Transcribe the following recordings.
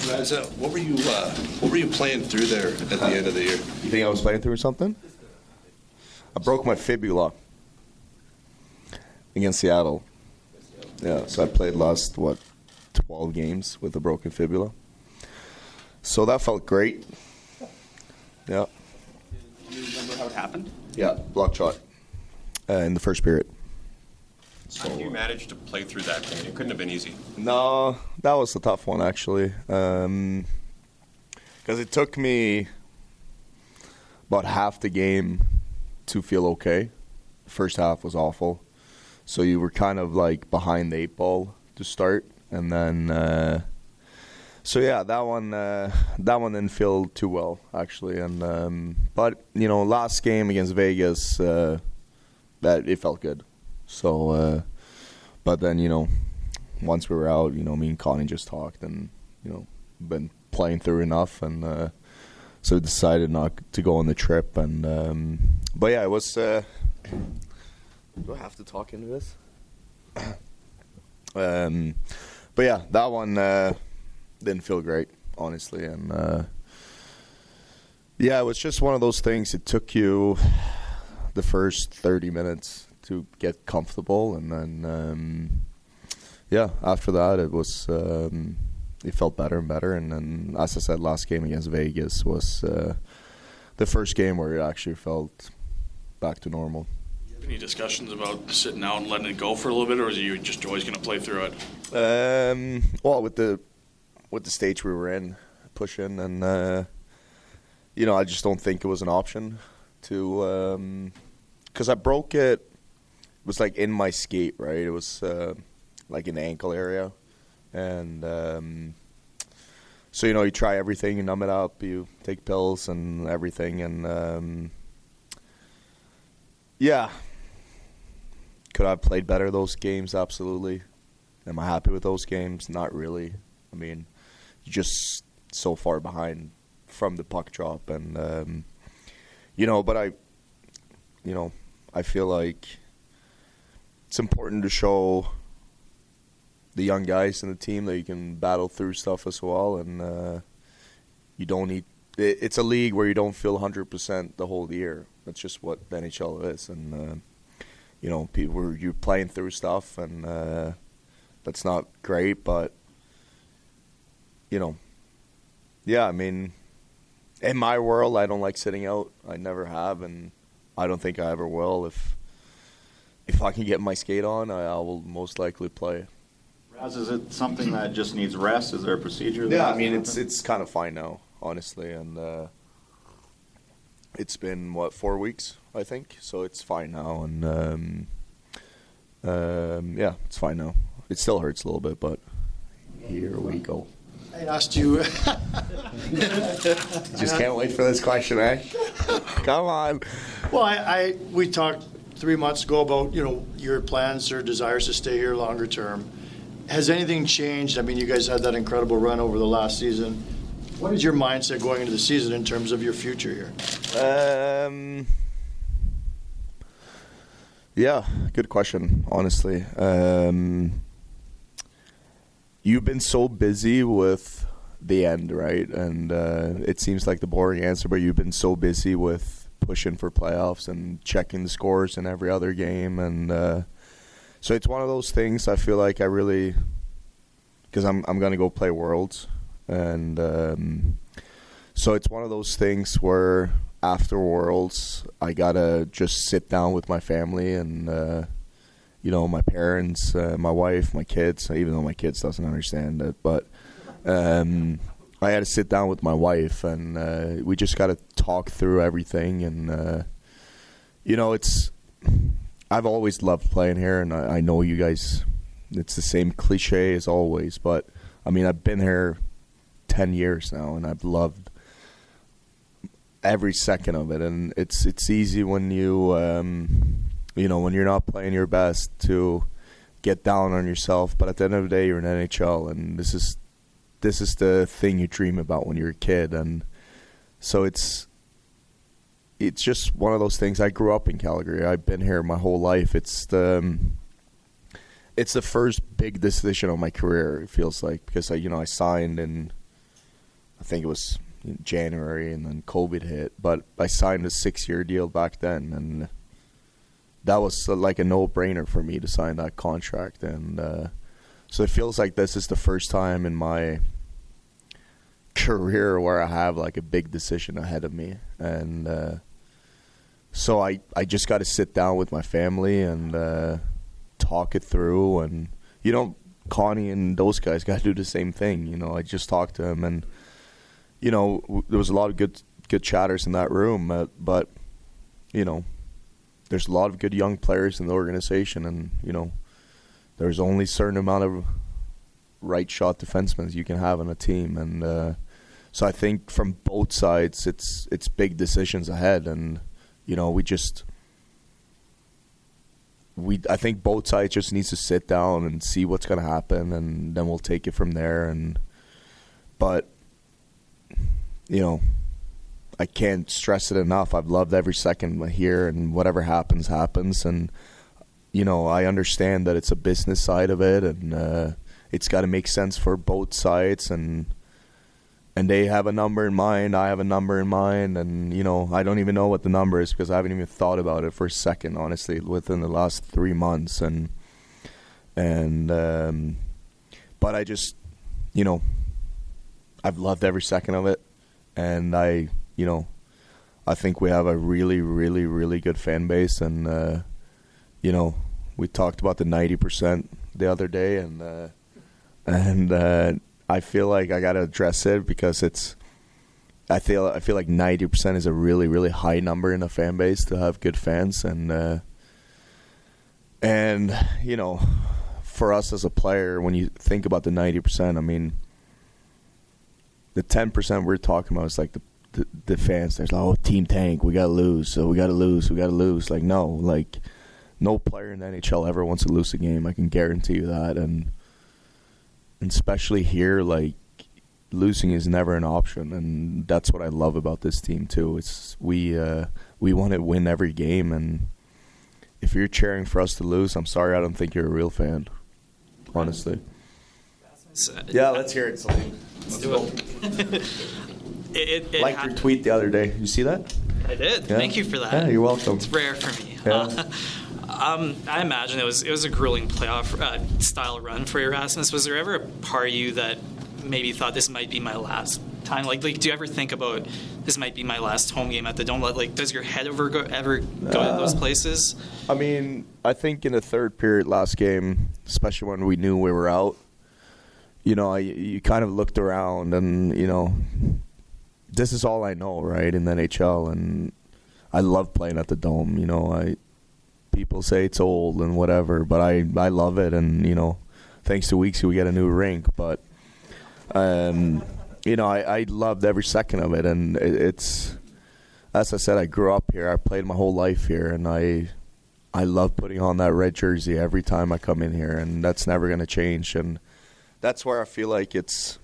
What were you playing through there at the end of the year? You think I was playing through something? I broke my fibula against Seattle. Yeah, so I played last 12 games with a broken fibula. So that felt great. Yeah. Do you remember how it happened? Yeah, block shot in the first period. How did you manage to play through that game? It couldn't have been easy. No, that was a tough one, actually. Because it took me about half the game to feel okay. The first half was awful. So you were kind of like behind the 8 ball to start. And then, so yeah, that one didn't feel too well, actually. And but, last game against Vegas, that it felt good. So, but then, once we were out, me and Connie just talked and, been playing through enough. And so we decided not to go on the trip. And, but yeah, it was, do I have to talk into this? But yeah, that one didn't feel great, honestly. And, yeah, it was just one of those things. It took you the first 30 minutes to get comfortable, and then yeah, after that it was it felt better and better. And then, as I said, last game against Vegas was the first game where it actually felt back to normal. Any discussions about sitting out and letting it go for a little bit, or is you just always going to play through it? Well, with the stage we were in, pushing, and I just don't think it was an option to, because I broke it. It was like in my skate, right? It was like in the ankle area. And so, you try everything, you numb it up, you take pills and everything. And yeah. Could I have played better those games? Absolutely. Am I happy with those games? Not really. I mean, you're just so far behind from the puck drop. And, but I feel like it's important to show the young guys in the team that you can battle through stuff as well, and you don't need. It's a league where you don't feel 100% the whole year. That's just what the NHL is, and people you're playing through stuff, and that's not great, but yeah. I mean, in my world, I don't like sitting out. I never have, and I don't think I ever will. If I can get my skate on, I will most likely play. Raz, is it something that just needs rest? Is there a procedure? Yeah, I mean, it's kind of fine now, honestly, and it's been, 4 weeks, I think, so it's fine now, and yeah, it's fine now. It still hurts a little bit, but here we go. I asked you. Just can't wait for this question, eh? Come on. Well, we talked 3 months ago about, your plans or desires to stay here longer term. Has anything changed? I mean, you guys had that incredible run over the last season. What is your mindset going into the season in terms of your future here? Yeah, good question, honestly. You've been so busy with the end, right? And it seems like the boring answer, but you've been so busy with pushing for playoffs and checking the scores in every other game. And so it's one of those things I feel like I really, because I'm going to go play Worlds. And so it's one of those things where after Worlds, I got to just sit down with my family and, my parents, my wife, my kids, even though my kids doesn't understand it. But I had to sit down with my wife, and we just got to talk through everything. And, I've always loved playing here, and I know you guys, it's the same cliche as always. But, I mean, I've been here 10 years now, and I've loved every second of it. And it's easy when you, when you're not playing your best to get down on yourself. But at the end of the day, you're in NHL, and this is the thing you dream about when you're a kid. And so it's just one of those things. I grew up in Calgary. I've been here my whole life. It's the first big decision of my career, it feels like, because I signed in I think it was in January, and then COVID hit. But I signed a 6-year deal back then, and that was like a no-brainer for me to sign that contract. And so it feels like this is the first time in my career where I have like a big decision ahead of me. And so I just got to sit down with my family and talk it through. And, Connie and those guys got to do the same thing. I just talked to him, and, there was a lot of good chatters in that room. But there's a lot of good young players in the organization, and, there's only a certain amount of right shot defensemen you can have on a team. And so I think from both sides, it's big decisions ahead. And, I think both sides just needs to sit down and see what's going to happen, and then we'll take it from there. But I can't stress it enough. I've loved every second here, and whatever happens, happens. And, I understand that it's a business side of it, and it's got to make sense for both sides. And they have a number in mind, I have a number in mind, and, I don't even know what the number is because I haven't even thought about it for a second, honestly, within the last 3 months. But I just, I've loved every second of it, and I think we have a really, really, really good fan base. And, we talked about the 90% the other day, and I feel like I got to address it because I feel like 90% is a really, really high number in a fan base to have good fans. And for us as a player, when you think about the 90%, I mean, the 10% we're talking about is like the fans. There's like, oh, team tank, we got to lose, so we got to lose. Like, no, like no player in the NHL ever wants to lose a game. I can guarantee you that. And especially here, like, losing is never an option, and that's what I love about this team too. It's we want to win every game, and if you're cheering for us to lose, I'm sorry, I don't think you're a real fan, honestly. Yeah, let's hear it, Celine. Let's do it. It liked your tweet the other day. You see that? I did. Yeah. Thank you for that. Yeah, you're welcome. It's rare for me. Yeah. I imagine it was a grueling playoff style run for Erasmus. Was there ever a part of you that maybe thought this might be my last time? Like, do you ever think about this might be my last home game at the Dome? Like, does your head ever go to those places? I mean, I think in the third period last game, especially when we knew we were out, you kind of looked around and, this is all I know, right, in the NHL, and I love playing at the Dome. People say it's old and whatever, but I love it, and thanks to Weeksy we get a new rink. But I loved every second of it, and it's, as I said, I grew up here. I played my whole life here, and I love putting on that red jersey every time I come in here, and that's never going to change. And that's where I feel like it's,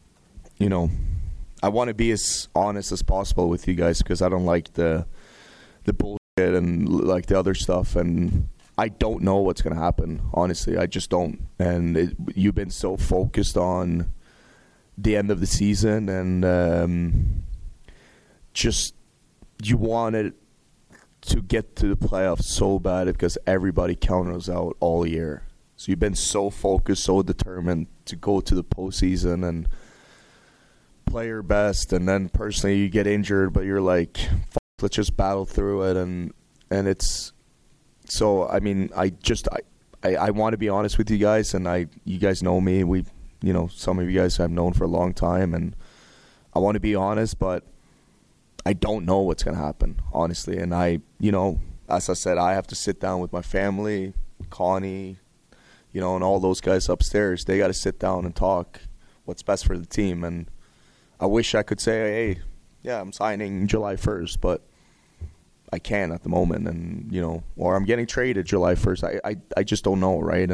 I want to be as honest as possible with you guys because I don't like the bullshit and like the other stuff, and I don't know what's going to happen. Honestly, I just don't. And you've been so focused on the end of the season, and just you wanted to get to the playoffs so bad because everybody counted us out all year. So you've been so focused, so determined to go to the postseason and play your best, and then personally you get injured, but you're like, let's just battle through it, and it's so. I mean, I want to be honest with you guys, and you guys know me. Some of you guys I've known for a long time, and I want to be honest, but I don't know what's gonna happen, honestly. And as I said, I have to sit down with my family, Connie, and all those guys upstairs. They got to sit down and talk what's best for the team. And I wish I could say, hey, yeah, I'm signing July 1st, but I can't at the moment, and or I'm getting traded July 1st. I just don't know, right?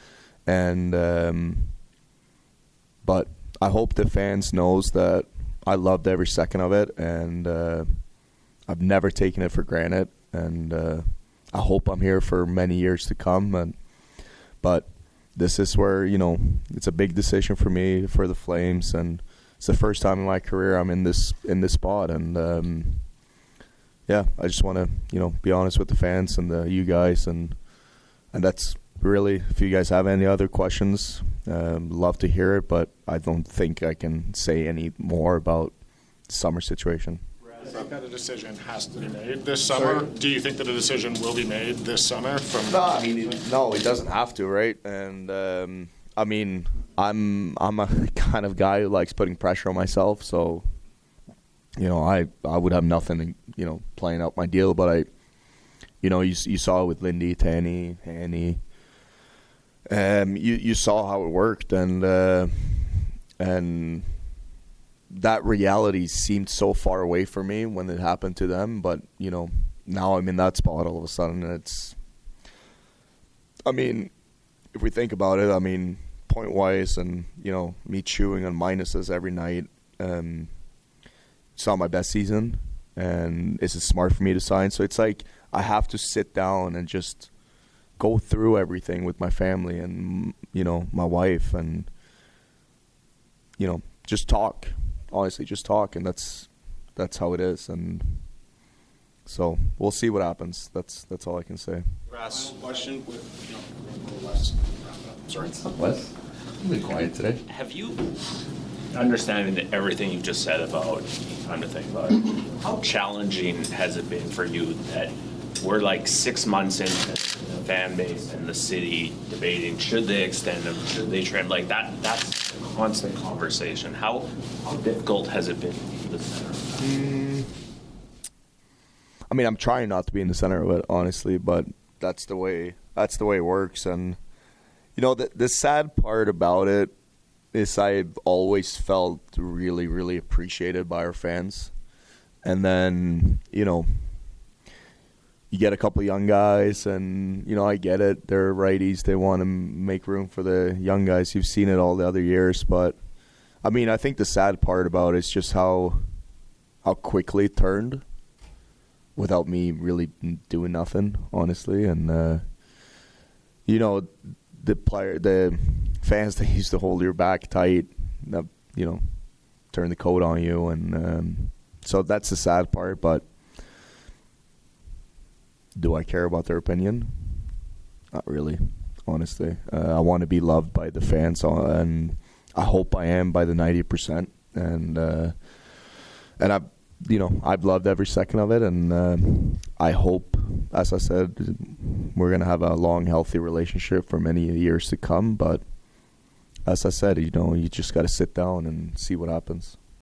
But I hope the fans knows that I loved every second of it, and I've never taken it for granted, and I hope I'm here for many years to come. But this is where it's a big decision for me, for the Flames, and it's the first time in my career I'm in this spot, and yeah, I just want to be honest with the fans and you guys, and that's really. If you guys have any other questions, love to hear it, but I don't think I can say any more about the summer situation. I think that a decision has to be made this summer. Sorry? Do you think that a decision will be made this summer? No, it doesn't have to, right? And I mean, I'm a kind of guy who likes putting pressure on myself, so I would have nothing, playing out my deal, but you saw it with Lindy, Tanny, Annie. You saw how it worked, and that reality seemed so far away for me when it happened to them. But now I'm in that spot all of a sudden, and it's. I mean, if we think about it, I mean, point wise, and me chewing on minuses every night. It's not my best season, and is it smart for me to sign? So it's like I have to sit down and just go through everything with my family and my wife, and just talk. Honestly, just talk, and that's how it is. And so we'll see what happens. That's all I can say. Last question with, sorry. What? I'm really quiet today. Have you, understanding that everything you just said about time to think about it, how challenging has it been for you that we're like 6 months into the fan base and the city debating, should they extend them, should they trim, like that's a constant conversation. How difficult has it been to be the center? I mean, I'm trying not to be in the center of it, honestly, but that's the way it works. And the sad part about it is I've always felt really, really appreciated by our fans. And then, you get a couple of young guys, and, I get it. They're righties. They want to make room for the young guys. You've seen it all the other years. But, I mean, I think the sad part about it is just how quickly it turned without me really doing nothing, honestly. And, the fans that used to hold your back tight, turn the coat on you. And so that's the sad part. But do I care about their opinion? Not really, honestly. I want to be loved by the fans, and I hope I am by the 90%. And I've loved every second of it, and I hope, as I said, we're going to have a long, healthy relationship for many years to come. But as I said, you just got to sit down and see what happens.